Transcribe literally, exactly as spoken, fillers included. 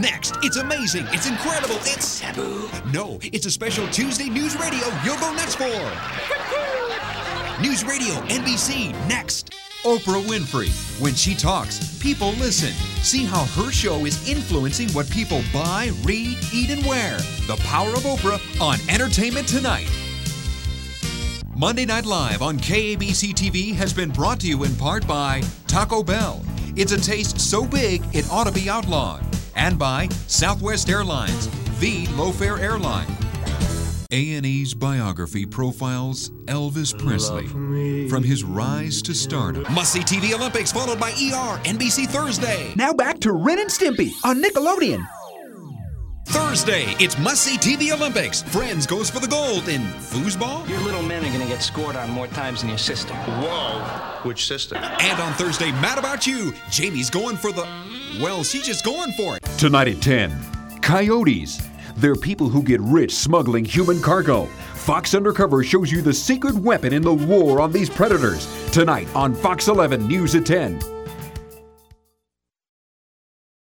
Next, it's amazing, it's incredible, it's taboo. No, it's a special Tuesday News Radio you'll go nuts for. News Radio N B C next. Oprah Winfrey. When she talks, people listen. See how her show is influencing what people buy, read, eat, and wear. The Power of Oprah on Entertainment Tonight. Monday Night Live on K A B C T V has been brought to you in part by Taco Bell. It's a taste so big it ought to be outlawed. And by Southwest Airlines, the low-fare airline. A and E's biography profiles Elvis Presley from his rise to stardom. Must-see T V Olympics followed by E R, N B C Thursday. Now back to Ren and Stimpy on Nickelodeon. Thursday, it's must-see T V Olympics. Friends goes for the gold in foosball. Your little men are going to get scored on more times than your sister. Whoa. Which sister? And on Thursday, Mad About You, Jamie's going for the... Well, she's just going for it. Tonight at ten, Coyotes. They're people who get rich smuggling human cargo. Fox Undercover shows you the secret weapon in the war on these predators. Tonight on Fox eleven News at ten.